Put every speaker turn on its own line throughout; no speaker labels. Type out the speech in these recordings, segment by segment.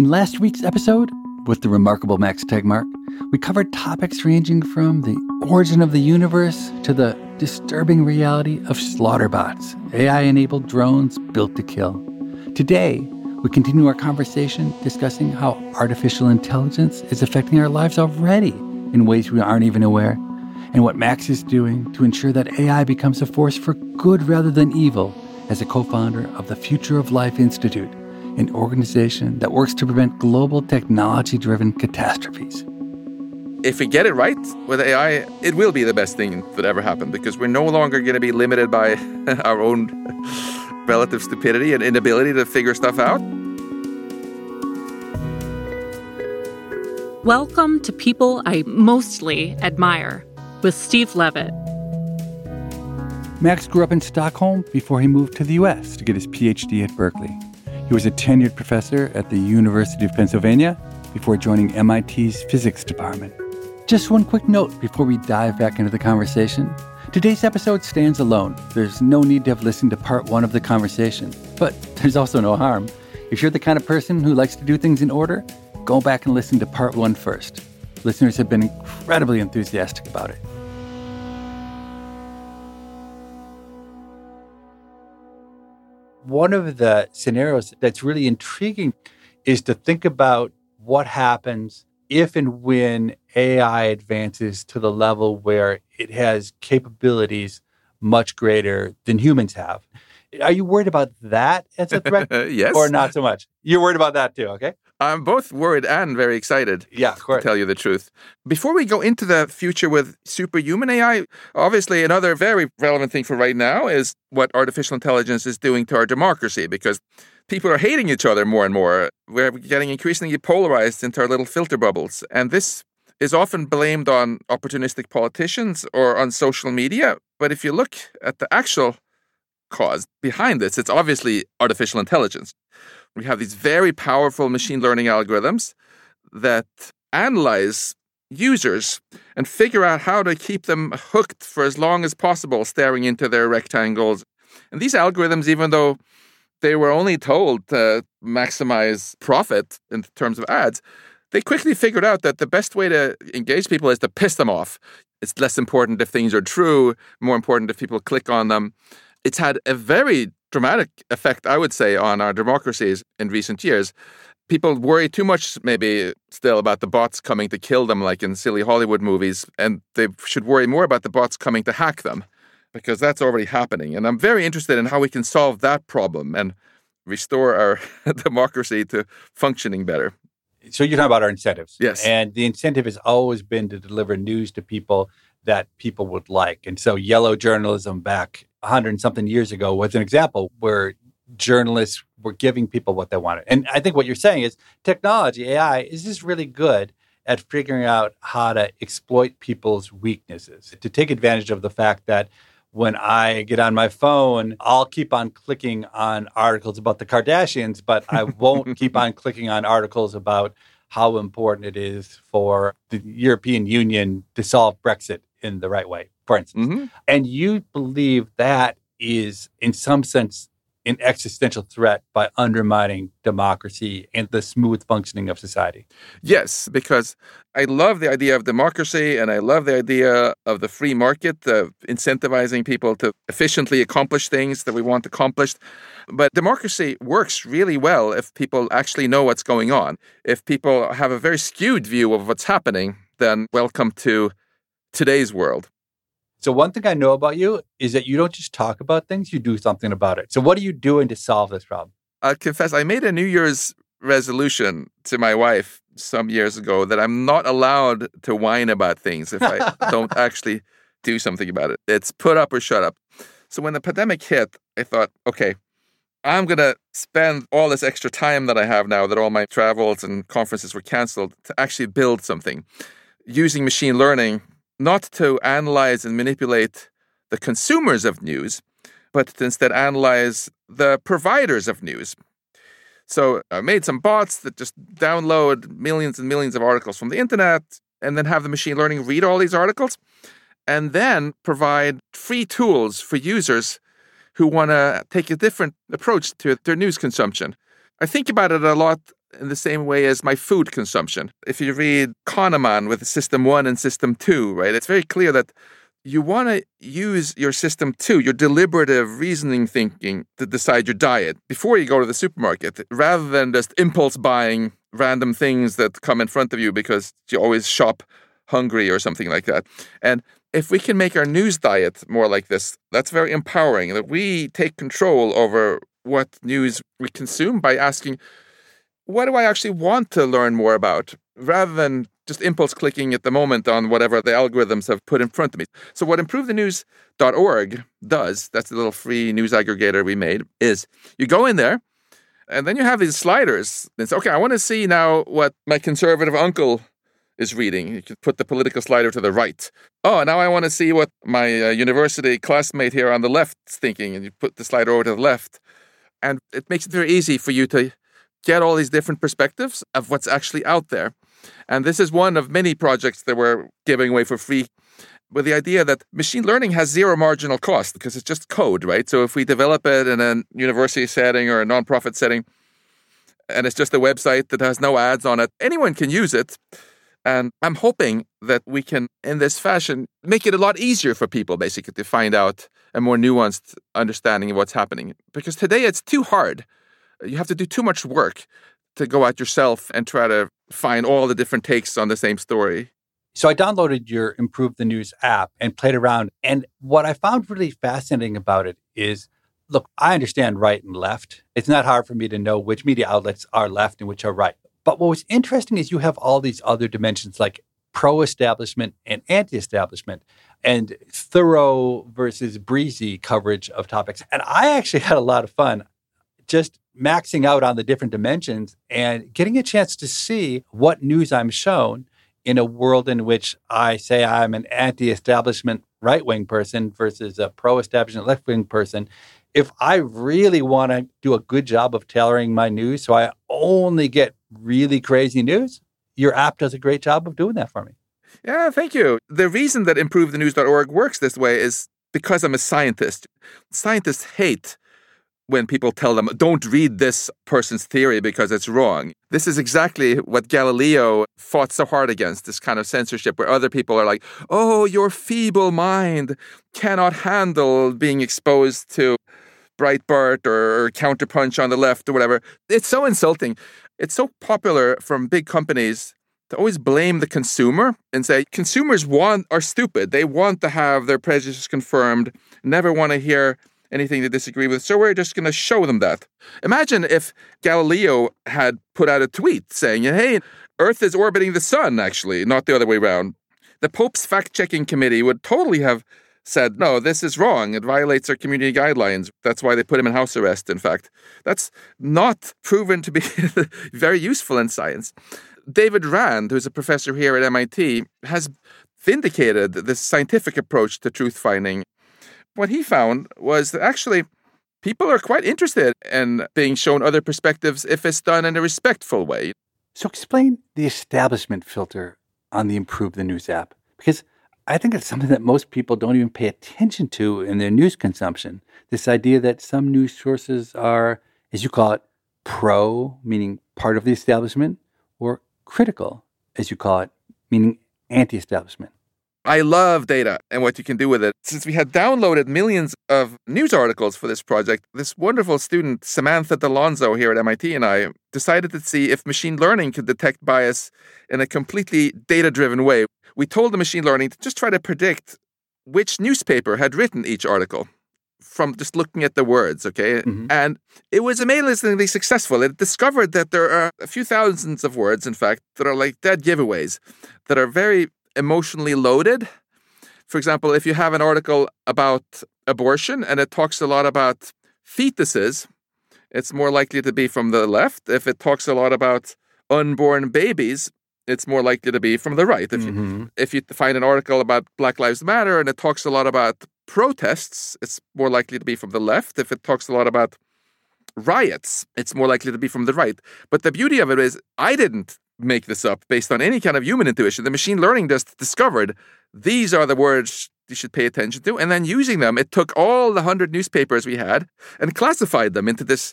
In last week's episode, with the remarkable Max Tegmark, we covered topics ranging from the origin of the universe to the disturbing reality of slaughterbots, AI-enabled drones built to kill. Today, we continue our conversation discussing how artificial intelligence is affecting our lives already in ways we aren't even aware, and what Max is doing to ensure that AI becomes a force for good rather than evil as a co-founder of the Future of Life Institute, an organization that works to prevent global technology-driven catastrophes.
If we get it right with AI, it will be the best thing that ever happened, because we're no longer going to be limited by our own relative stupidity and inability to figure stuff out.
Welcome to People I Mostly Admire with Steve Levitt.
Max grew up in Stockholm before he moved to the U.S. to get his PhD at Berkeley. He was a tenured professor at the University of Pennsylvania before joining MIT's physics department. Just one quick note before we dive back into the conversation. Today's episode stands alone. There's no need to have listened to part one of the conversation, but there's also no harm. If you're the kind of person who likes to do things in order, go back and listen to part one first. Listeners have been incredibly enthusiastic about it. One of the scenarios that's really intriguing is to think about what happens if and when AI advances to the level where it has capabilities much greater than humans have. Are you worried about that as a threat?
Yes.
Or not so much? You're worried about that too, okay?
I'm both worried and very excited.
Yeah, of course.
To tell you the truth. Before we go into the future with superhuman AI, obviously another very relevant thing for right now is what artificial intelligence is doing to our democracy, because people are hating each other more and more. We're getting increasingly polarized into our little filter bubbles. And this is often blamed on opportunistic politicians or on social media. But if you look at the actual cause behind this, it's obviously artificial intelligence. We have these very powerful machine learning algorithms that analyze users and figure out how to keep them hooked for as long as possible, staring into their rectangles. And these algorithms, even though they were only told to maximize profit in terms of ads, they quickly figured out that the best way to engage people is to piss them off. It's less important if things are true, more important if people click on them. It's had a very dramatic effect, I would say, on our democracies in recent years. People worry too much, maybe, still about the bots coming to kill them, like in silly Hollywood movies, and they should worry more about the bots coming to hack them, because that's already happening. And I'm very interested in how we can solve that problem and restore our democracy to functioning better.
So you're talking about our incentives.
Yes.
And the incentive has always been to deliver news to people that people would like. And so yellow journalism back 100 and something years ago was an example where journalists were giving people what they wanted. And I think what you're saying is technology, AI, is just really good at figuring out how to exploit people's weaknesses, to take advantage of the fact that when I get on my phone, I'll keep on clicking on articles about the Kardashians, but I won't keep on clicking on articles about how important it is for the European Union to solve Brexit in the right way, for instance. Mm-hmm. And you believe that is, in some sense, an existential threat by undermining democracy and the smooth functioning of society.
Yes, because I love the idea of democracy and I love the idea of the free market, of incentivizing people to efficiently accomplish things that we want accomplished. But democracy works really well if people actually know what's going on. If people have a very skewed view of what's happening, then welcome to today's world.
So one thing I know about you is that you don't just talk about things, you do something about it. So what are you doing to solve this problem?
I'll confess, I made a New Year's resolution to my wife some years ago that I'm not allowed to whine about things if I don't actually do something about it. It's put up or shut up. So when the pandemic hit, I thought, okay, I'm going to spend all this extra time that I have now that all my travels and conferences were canceled to actually build something using machine learning, not to analyze and manipulate the consumers of news, but to instead analyze the providers of news. So I made some bots that just download millions and millions of articles from the internet and then have the machine learning read all these articles and then provide free tools for users who want to take a different approach to their news consumption. I think about it a lot in the same way as my food consumption. If you read Kahneman with System 1 and System 2, right, it's very clear that you want to use your System 2, your deliberative reasoning thinking, to decide your diet before you go to the supermarket, rather than just impulse buying random things that come in front of you because you always shop hungry or something like that. And if we can make our news diet more like this, that's very empowering, that we take control over what news we consume by asking, what do I actually want to learn more about, rather than just impulse clicking at the moment on whatever the algorithms have put in front of me. So what improvethenews.org does, that's the little free news aggregator we made, is you go in there and then you have these sliders. It's okay, I want to see now what my conservative uncle is reading. You can put the political slider to the right. Oh, now I want to see what my university classmate here on the left is thinking, and you put the slider over to the left. And it makes it very easy for you to get all these different perspectives of what's actually out there. And this is one of many projects that we're giving away for free, with the idea that machine learning has zero marginal cost because it's just code, right? So if we develop it in a university setting or a nonprofit setting, and it's just a website that has no ads on it, anyone can use it. And I'm hoping that we can, in this fashion, make it a lot easier for people, basically, to find out a more nuanced understanding of what's happening. Because today it's too hard. You have to do too much work to go out yourself and try to find all the different takes on the same story.
So I downloaded your Improve the News app and played around. And what I found really fascinating about it is, look, I understand right and left. It's not hard for me to know which media outlets are left and which are right. But what was interesting is you have all these other dimensions like pro-establishment and anti-establishment and thorough versus breezy coverage of topics. And I actually had a lot of fun just maxing out on the different dimensions and getting a chance to see what news I'm shown in a world in which I say I'm an anti-establishment right-wing person versus a pro-establishment left-wing person. If I really want to do a good job of tailoring my news so I only get really crazy news, your app does a great job of doing that for me.
Yeah, thank you. The reason that improvethenews.org works this way is because I'm a scientist. Scientists hate when people tell them, don't read this person's theory because it's wrong. This is exactly what Galileo fought so hard against, this kind of censorship where other people are like, oh, your feeble mind cannot handle being exposed to Breitbart or Counterpunch on the left or whatever. It's so insulting. It's so popular from big companies to always blame the consumer and say consumers are stupid. They want to have their prejudices confirmed, never want to hear anything they disagree with. So we're just going to show them that. Imagine if Galileo had put out a tweet saying, hey, Earth is orbiting the sun, actually, not the other way around. The Pope's fact-checking committee would totally have said, no, this is wrong. It violates our community guidelines. That's why they put him in house arrest, in fact. That's not proven to be very useful in science. David Rand, who's a professor here at MIT, has vindicated this scientific approach to truth-finding. What he found was that actually people are quite interested in being shown other perspectives if it's done in a respectful way.
So explain the establishment filter on the Improve the News app, because I think it's something that most people don't even pay attention to in their news consumption. This idea that some news sources are, as you call it, pro, meaning part of the establishment, or critical, as you call it, meaning anti-establishment.
I love data and what you can do with it. Since we had downloaded millions of news articles for this project, this wonderful student, Samantha D'Alonzo here at MIT, and I decided to see if machine learning could detect bias in a completely data-driven way. We told the machine learning to just try to predict which newspaper had written each article from just looking at the words, okay? Mm-hmm. And it was amazingly successful. It discovered that there are a few thousands of words, in fact, that are like dead giveaways, that are very emotionally loaded. For example, if you have an article about abortion and it talks a lot about fetuses, it's more likely to be from the left. If it talks a lot about unborn babies, it's more likely to be from the right. If you find an article about Black Lives Matter and it talks a lot about protests, it's more likely to be from the left. If it talks a lot about riots, it's more likely to be from the right. But the beauty of it is I didn't make this up based on any kind of human intuition. The machine learning just discovered these are the words you should pay attention to. And then using them, it took all the 100 newspapers we had and classified them into this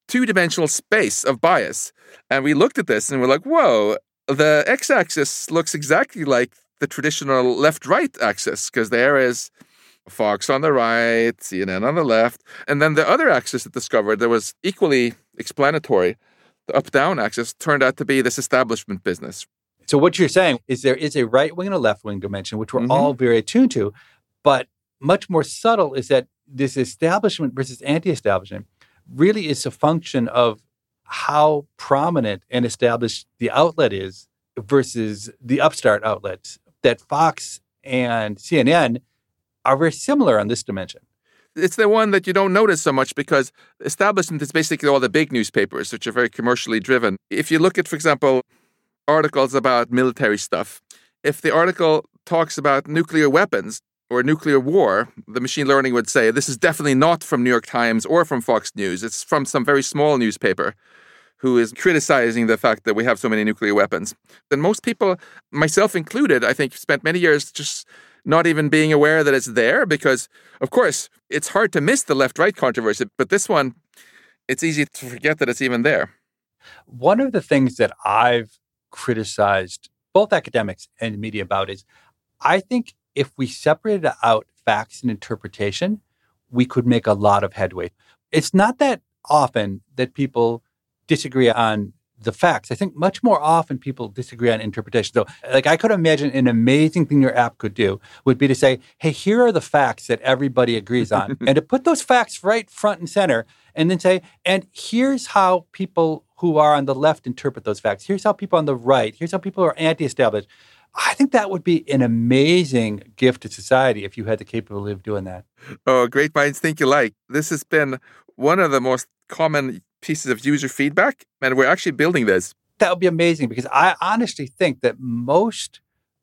two-dimensional space of bias. And we looked at this and we're like, whoa, the x-axis looks exactly like the traditional left-right axis, because there is Fox on the right, CNN on the left. And then the other axis that discovered that was equally explanatory, the up-down axis, turned out to be this establishment business.
So what you're saying is there is a right-wing and a left-wing dimension, which we're all very attuned to, but much more subtle is that this establishment versus anti-establishment really is a function of how prominent and established the outlet is versus the upstart outlets. That Fox and CNN are very similar on this dimension.
It's the one that you don't notice so much because establishment is basically all the big newspapers, which are very commercially driven. If you look at, for example, articles about military stuff, if the article talks about nuclear weapons or nuclear war, the machine learning would say, this is definitely not from New York Times or from Fox News. It's from some very small newspaper who is criticizing the fact that we have so many nuclear weapons. And most people, myself included, I think spent many years just not even being aware that it's there because, of course, it's hard to miss the left-right controversy. But this one, it's easy to forget that it's even there.
One of the things that I've criticized both academics and media about is I think if we separated out facts and interpretation, we could make a lot of headway. It's not that often that people disagree on the facts. I think much more often people disagree on interpretation. So, I could imagine an amazing thing your app could do would be to say, hey, here are the facts that everybody agrees on. And to put those facts right front and center and then say, and here's how people who are on the left interpret those facts. Here's how people on the right, here's how people who are anti-established. I think that would be an amazing gift to society if you had the capability of doing that.
Oh, great minds think alike. This has been one of the most common pieces of user feedback, and we're actually building this.
That would be amazing because I honestly think that most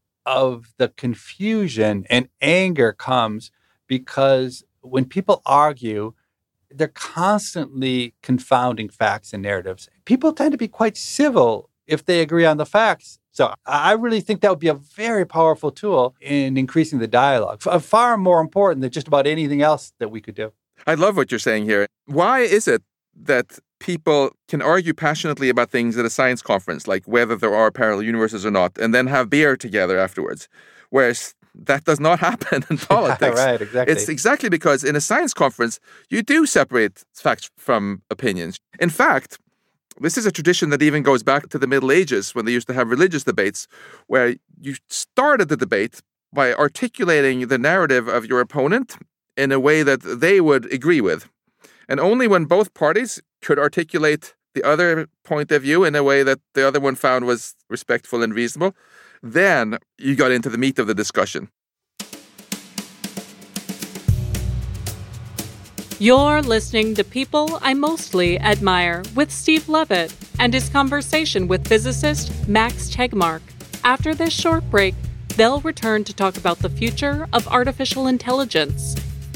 of the confusion and anger comes because when people argue, they're constantly confounding facts and narratives. People tend to be quite civil if they agree on the facts. So I really think that would be a very powerful tool in increasing the dialogue, far more important than just about anything else that we could do.
I love what you're saying here. Why is it that people can argue passionately about things at a science conference, like whether there are parallel universes or not, and then have beer together afterwards, whereas that does not happen in politics?
Right, exactly.
It's exactly because in a science conference, you do separate facts from opinions. In fact, this is a tradition that even goes back to the Middle Ages when they used to have religious debates, where you started the debate by articulating the narrative of your opponent in a way that they would agree with. And only when both parties could articulate the other point of view in a way that the other one found was respectful and reasonable, then you got into the meat of the discussion.
You're listening to People I Mostly Admire with Steve Levitt and his conversation with physicist Max Tegmark. After this short break, they'll return to talk about the future of artificial intelligence.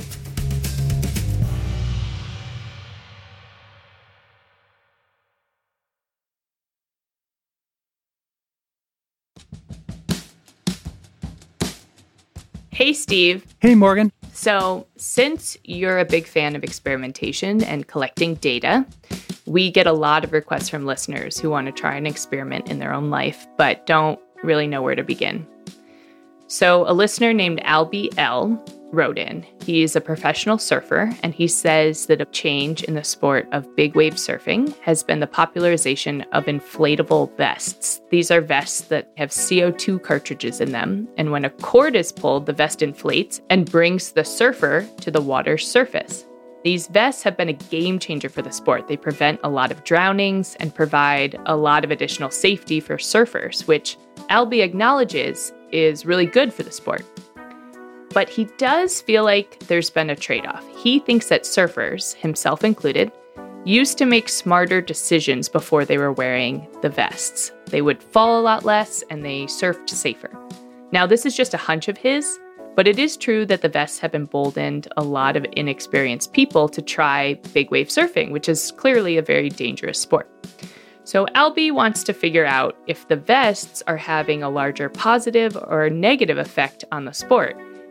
Hey, Steve.
Hey, Morgan.
So, since you're a big fan of experimentation and collecting data, we get a lot of requests from listeners who want to try an experiment in their own life, but don't really know where to begin. So, a listener named Albie L wrote in. He's a professional surfer, and he says that a change in the sport of big wave surfing has been the popularization of inflatable vests. These are vests that have CO2 cartridges in them, and when a cord is pulled, the vest inflates and brings the surfer to the water's surface. These vests have been a game changer for the sport. They prevent a lot of drownings and provide a lot of additional safety for surfers, which Albie acknowledges is really good for the sport. But he does feel like there's been a trade-off. He thinks that surfers, himself included, used to make smarter decisions before they were wearing the vests. They would fall a lot less and they surfed safer. Now, this is just a hunch of his, but it is true that the vests have emboldened a lot of inexperienced people to try big wave surfing, which is clearly a very dangerous sport. So Albie wants to figure out if the vests are having a larger positive or negative effect on the sport.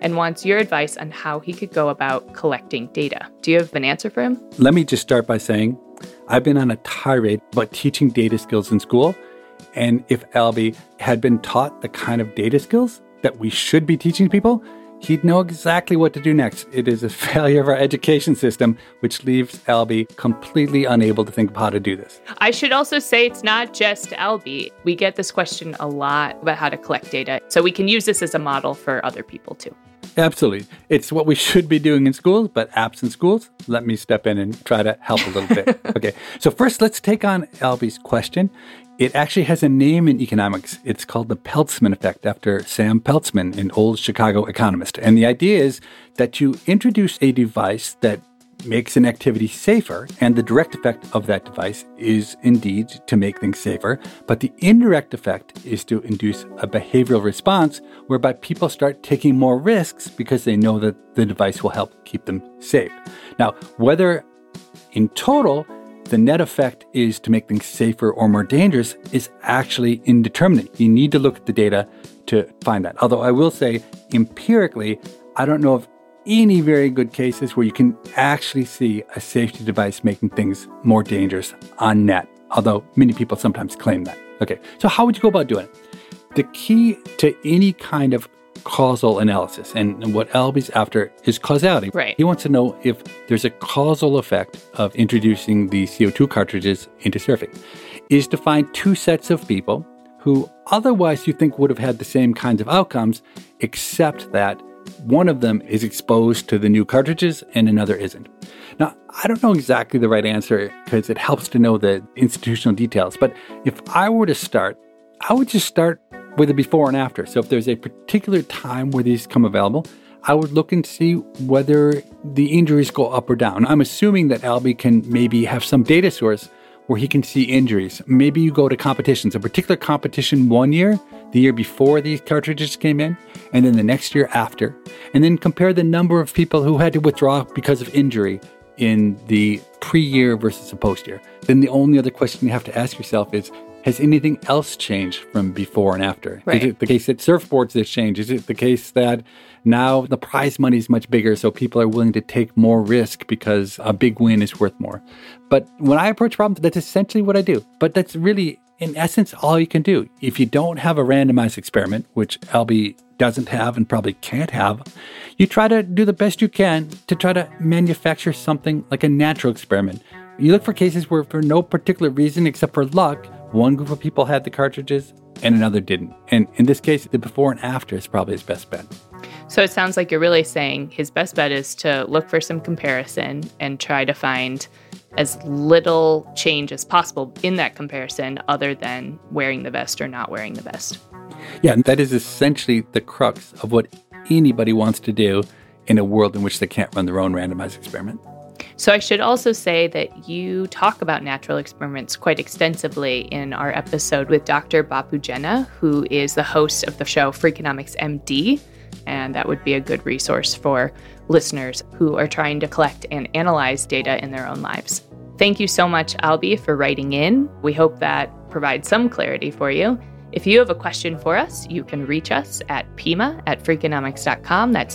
and wants your advice on how he could go about collecting data. Do you have an answer for him?
Let me just start by saying I've been on a tirade about teaching data skills in school. And if Albie had been taught the kind of data skills that we should be teaching people, he'd know exactly what to do next. It is a failure of our education system, which leaves Albie completely unable to think of how to do this.
I should also say it's not just Albie. We get this question a lot about how to collect data. So we can use this as a model for other people too.
Absolutely. It's what we should be doing in schools, but absent schools, let me step in and try to help a little bit. Okay. So first, let's take on Albie's question. It actually has a name in economics. It's called the Peltzman effect after Sam Peltzman, an old Chicago economist. And the idea is that you introduce a device that makes an activity safer, and the direct effect of that device is indeed to make things safer. But the indirect effect is to induce a behavioral response whereby people start taking more risks because they know that the device will help keep them safe. Now, whether in total the net effect is to make things safer or more dangerous is actually indeterminate. You need to look at the data to find that. Although I will say, empirically, I don't know of any very good cases where you can actually see a safety device making things more dangerous on net, although many people sometimes claim that. Okay, so how would you go about doing it? The key to any kind of causal analysis, and what Albie's after is causality.
Right.
He wants to know if there's a causal effect of introducing the CO2 cartridges into surfing, is to find two sets of people who otherwise you think would have had the same kinds of outcomes, except that one of them is exposed to the new cartridges and another isn't. Now, I don't know exactly the right answer because it helps to know the institutional details, but if I were to start, I would just start with a before and after. So if there's a particular time where these come available, I would look and see whether the injuries go up or down. I'm assuming that Albie can maybe have some data source where he can see injuries. Maybe you go to competitions, a particular competition one year, the year before these cartridges came in, and then the next year after, and then compare the number of people who had to withdraw because of injury in the pre-year versus the post-year. Then the only other question you have to ask yourself is, has anything else changed from before and after?
Right.
Is it the case that surfboards have changed? Is it the case that now the prize money is much bigger, so people are willing to take more risk because a big win is worth more? But when I approach problems, that's essentially what I do. But that's really, in essence, all you can do. If you don't have a randomized experiment, which Albie doesn't have and probably can't have, you try to do the best you can to try to manufacture something like a natural experiment. You look for cases where, for no particular reason except for luck, one group of people had the cartridges and another didn't. And in this case, the before and after is probably his best bet.
So it sounds like you're really saying his best bet is to look for some comparison and try to find as little change as possible in that comparison other than wearing the vest or not wearing the vest.
Yeah, and that is essentially the crux of what anybody wants to do in a world in which they can't run their own randomized experiment.
So I should also say that you talk about natural experiments quite extensively in our episode with Dr. Bapu Jena, who is the host of the show Freakonomics MD, and that would be a good resource for listeners who are trying to collect and analyze data in their own lives. Thank you so much, Albie, for writing in. We hope that provides some clarity for you. If you have a question for us, you can reach us at pima@freakonomics.com. That's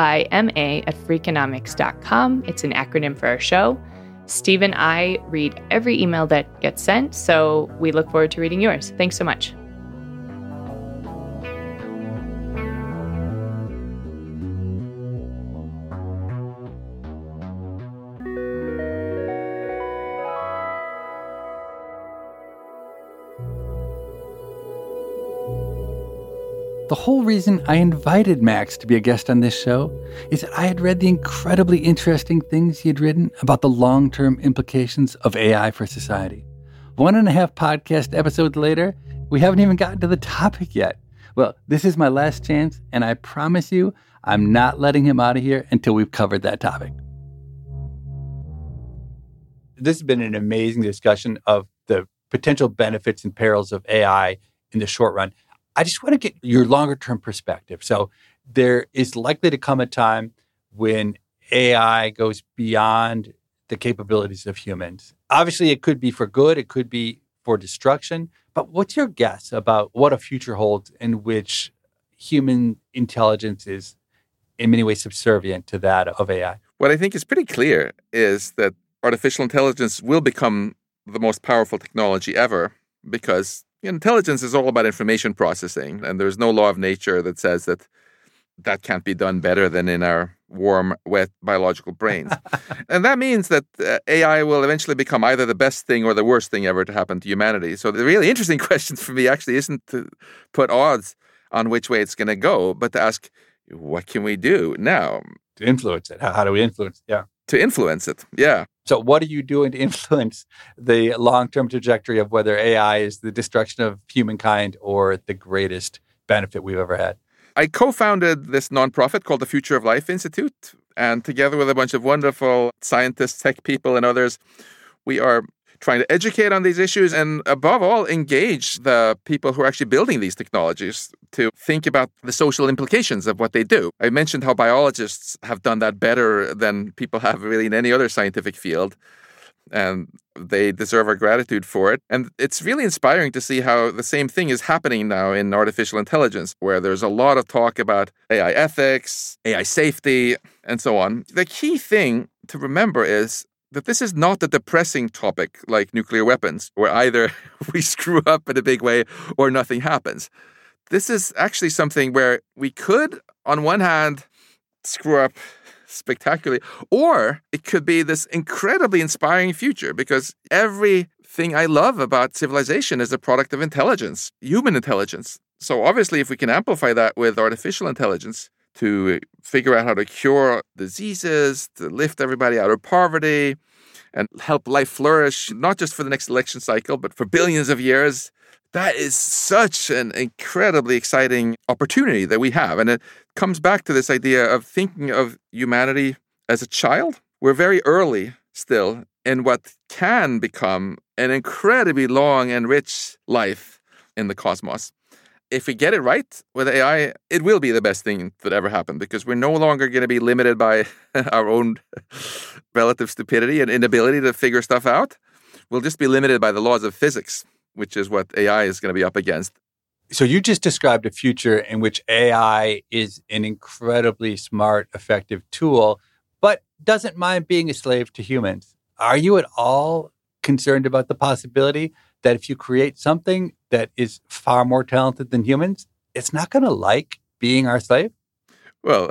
PIMA@freakonomics.com. It's an acronym for our show. Steve and I read every email that gets sent, so we look forward to reading yours. Thanks so much.
The whole reason I invited Max to be a guest on this show is that I had read the incredibly interesting things he had written about the long-term implications of AI for society. 1.5 podcast episodes later, we haven't even gotten to the topic yet. Well, this is my last chance, and I promise you, I'm not letting him out of here until we've covered that topic. This has been an amazing discussion of the potential benefits and perils of AI in the short run. I just want to get your longer term perspective. So there is likely to come a time when AI goes beyond the capabilities of humans. Obviously, it could be for good, it could be for destruction. But what's your guess about what a future holds in which human intelligence is in many ways subservient to that of AI?
What I think is pretty clear is that artificial intelligence will become the most powerful technology ever because intelligence is all about information processing, and there's no law of nature that says that can't be done better than in our warm, wet biological brains. And that means that AI will eventually become either the best thing or the worst thing ever to happen to humanity. So the really interesting question for me actually isn't to put odds on which way it's going to go, but to ask, what can we do now?
To influence it. How do we influence? Yeah.
To influence it. Yeah.
So what are you doing to influence the long-term trajectory of whether AI is the destruction of humankind or the greatest benefit we've ever had?
I co-founded this nonprofit called the Future of Life Institute. And together with a bunch of wonderful scientists, tech people, and others, we are trying to educate on these issues and, above all, engage the people who are actually building these technologies to think about the social implications of what they do. I mentioned how biologists have done that better than people have really in any other scientific field, and they deserve our gratitude for it. And it's really inspiring to see how the same thing is happening now in artificial intelligence, where there's a lot of talk about AI ethics, AI safety, and so on. The key thing to remember is that this is not a depressing topic like nuclear weapons, where either we screw up in a big way or nothing happens. This is actually something where we could, on one hand, screw up spectacularly, or it could be this incredibly inspiring future, because everything I love about civilization is a product of intelligence, human intelligence. So obviously, if we can amplify that with artificial intelligence, to figure out how to cure diseases, to lift everybody out of poverty, and help life flourish, not just for the next election cycle, but for billions of years. That is such an incredibly exciting opportunity that we have. And it comes back to this idea of thinking of humanity as a child. We're very early still in what can become an incredibly long and rich life in the cosmos. If we get it right with AI, it will be the best thing that ever happened, because we're no longer going to be limited by our own relative stupidity and inability to figure stuff out. We'll just be limited by the laws of physics, which is what AI is going to be up against.
So you just described a future in which AI is an incredibly smart, effective tool, but doesn't mind being a slave to humans. Are you at all concerned about the possibility that if you create something that is far more talented than humans, it's not going to like being our slave?
Well,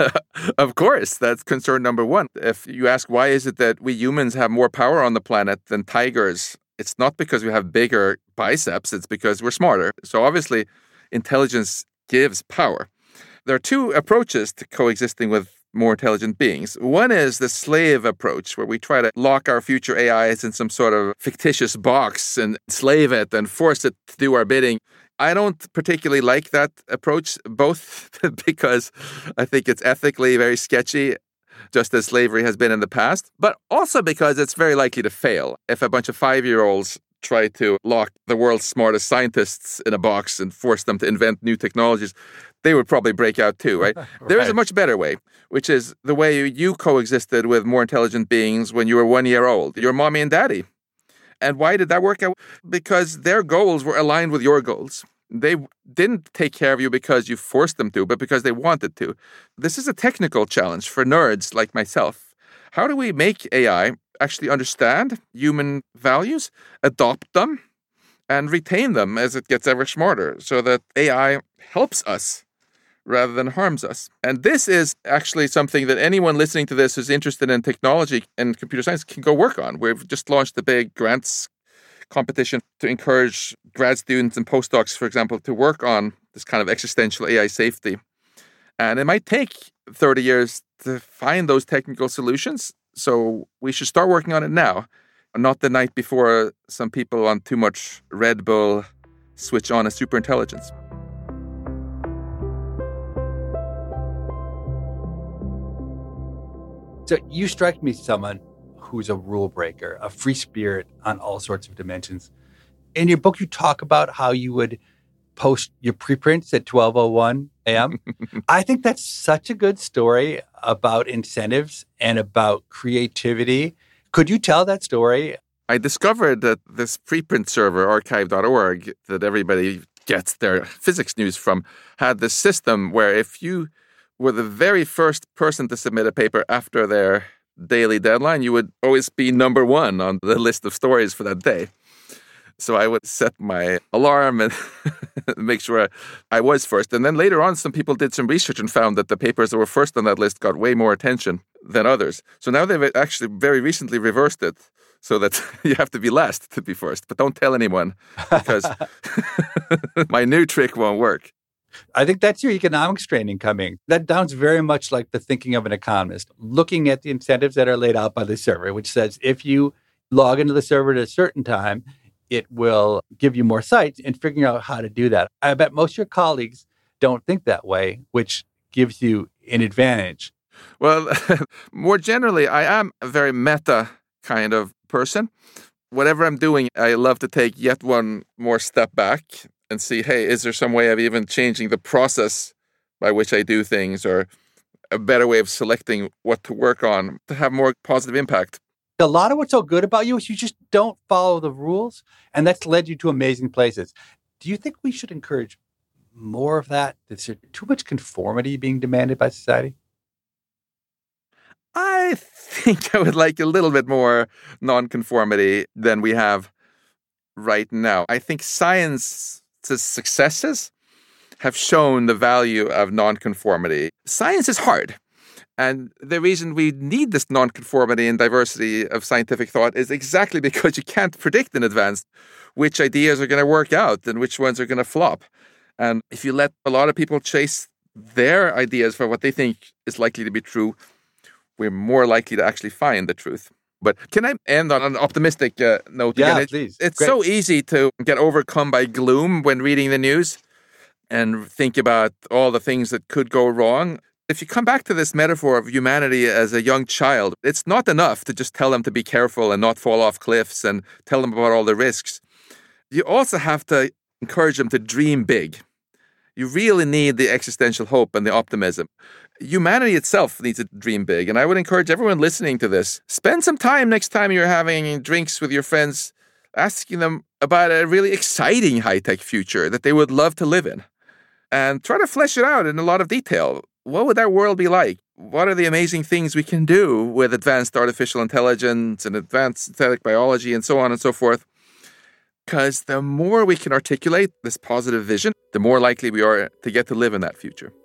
of course, that's concern number one. If you ask why is it that we humans have more power on the planet than tigers, it's not because we have bigger biceps, it's because we're smarter. So obviously, intelligence gives power. There are two approaches to coexisting with more intelligent beings. One is the slave approach, where we try to lock our future AIs in some sort of fictitious box and slave it and force it to do our bidding. I don't particularly like that approach, both because I think it's ethically very sketchy, just as slavery has been in the past, but also because it's very likely to fail. If a bunch of 5-year-olds try to lock the world's smartest scientists in a box and force them to invent new technologies, they would probably break out too, right? Right. There is a much better way, which is the way you coexisted with more intelligent beings when you were 1 year old, your mommy and daddy. And why did that work out? Because their goals were aligned with your goals. They didn't take care of you because you forced them to, but because they wanted to. This is a technical challenge for nerds like myself. How do we make AI actually understand human values, adopt them, and retain them as it gets ever smarter, so that AI helps us rather than harms us? And this is actually something that anyone listening to this who's interested in technology and computer science can go work on. We've just launched a big grants competition to encourage grad students and postdocs, for example, to work on this kind of existential AI safety. And it might take 30 years to find those technical solutions. So we should start working on it now, not the night before some people on too much Red Bull switch on a superintelligence.
So you strike me as someone who's a rule breaker, a free spirit on all sorts of dimensions. In your book, you talk about how you would post your preprints at 12:01 a.m. I think that's such a good story about incentives and about creativity. Could you tell that story?
I discovered that this preprint server, archive.org, that everybody gets their physics news from, had this system where if you were the very first person to submit a paper after their daily deadline, you would always be number one on the list of stories for that day. So I would set my alarm and make sure I was first. And then later on, some people did some research and found that the papers that were first on that list got way more attention than others. So now they've actually very recently reversed it so that you have to be last to be first. But don't tell anyone, because my new trick won't work.
I think that's your economics training coming. That sounds very much like the thinking of an economist, looking at the incentives that are laid out by the server, which says if you log into the server at a certain time, it will give you more sites, and figuring out how to do that. I bet most of your colleagues don't think that way, which gives you an advantage.
Well, more generally, I am a very meta kind of person. Whatever I'm doing, I love to take yet one more step back and see, hey, is there some way of even changing the process by which I do things, or a better way of selecting what to work on to have more positive impact?
A lot of what's so good about you is you just don't follow the rules, and that's led you to amazing places. Do you think we should encourage more of that? Is there too much conformity being demanded by society?
I think I would like a little bit more nonconformity than we have right now. I think science's successes have shown the value of nonconformity. Science is hard. And the reason we need this nonconformity and diversity of scientific thought is exactly because you can't predict in advance which ideas are going to work out and which ones are going to flop. And if you let a lot of people chase their ideas for what they think is likely to be true, we're more likely to actually find the truth. But can I end on an optimistic note?
Yeah,
again?
please.
It's
Great.
so easy to get overcome by gloom when reading the news and think about all the things that could go wrong. If you come back to this metaphor of humanity as a young child, it's not enough to just tell them to be careful and not fall off cliffs and tell them about all the risks. You also have to encourage them to dream big. You really need the existential hope and the optimism. Humanity itself needs to dream big. And I would encourage everyone listening to this, spend some time next time you're having drinks with your friends, asking them about a really exciting high-tech future that they would love to live in. And try to flesh it out in a lot of detail. What would that world be like? What are the amazing things we can do with advanced artificial intelligence and advanced synthetic biology and so on and so forth? Because the more we can articulate this positive vision, the more likely we are to get to live in that future.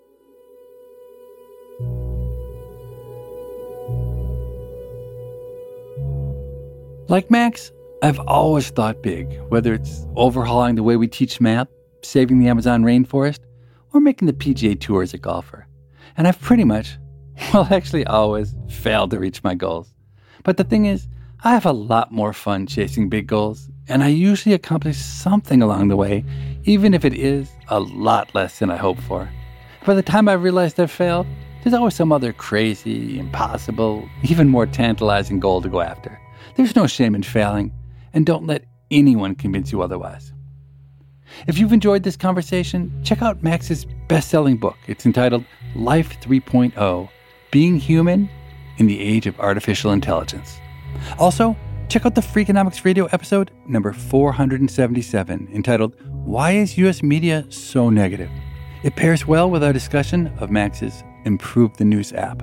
Like Max, I've always thought big, whether it's overhauling the way we teach math, saving the Amazon rainforest, or making the PGA Tour as a golfer. And I've pretty much, well, actually always failed to reach my goals. But the thing is, I have a lot more fun chasing big goals, and I usually accomplish something along the way, even if it is a lot less than I hoped for. By the time I realized I've failed, there's always some other crazy, impossible, even more tantalizing goal to go after. There's no shame in failing, and don't let anyone convince you otherwise. If you've enjoyed this conversation, check out Max's best-selling book. It's entitled Life 3.0, Being Human in the Age of Artificial Intelligence. Also, check out the Freakonomics Radio episode number 477, entitled Why is U.S. Media So Negative? It pairs well with our discussion of Max's Improve the News app.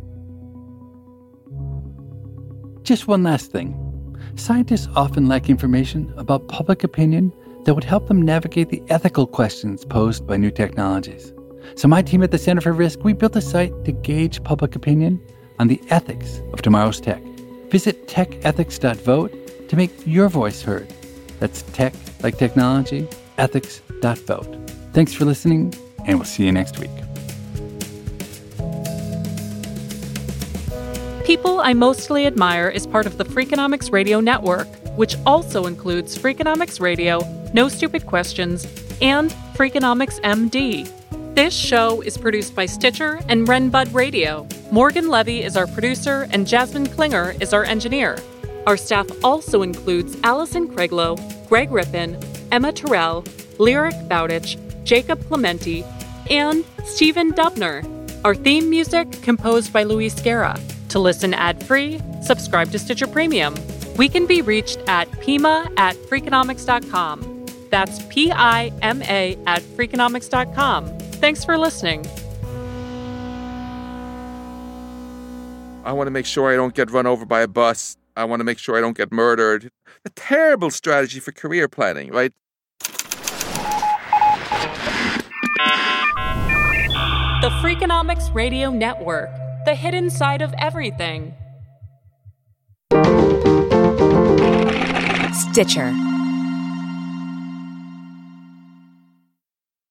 Just one last thing. Scientists often lack information about public opinion that would help them navigate the ethical questions posed by new technologies. So my team at the Center for Risk, we built a site to gauge public opinion on the ethics of tomorrow's tech. Visit techethics.vote to make your voice heard. That's tech, like technology, ethics.vote. Thanks for listening, and we'll see you next week.
People I Mostly Admire is part of the Freakonomics Radio Network, which also includes Freakonomics Radio, No Stupid Questions, and Freakonomics MD. This show is produced by Stitcher and Renbud Radio. Morgan Levy is our producer, and Jasmine Klinger is our engineer. Our staff also includes Allison Craiglow, Greg Rippin, Emma Terrell, Lyric Bowditch, Jacob Clementi, and Stephen Dubner. Our theme music composed by Luis Guerra. To listen ad-free, subscribe to Stitcher Premium. We can be reached at pima@freakonomics.com. That's PIMA@freakonomics.com. Thanks for listening.
I want to make sure I don't get run over by a bus. I want to make sure I don't get murdered. A terrible strategy for career planning, right?
The Freakonomics Radio Network, the hidden side of everything.
Stitcher.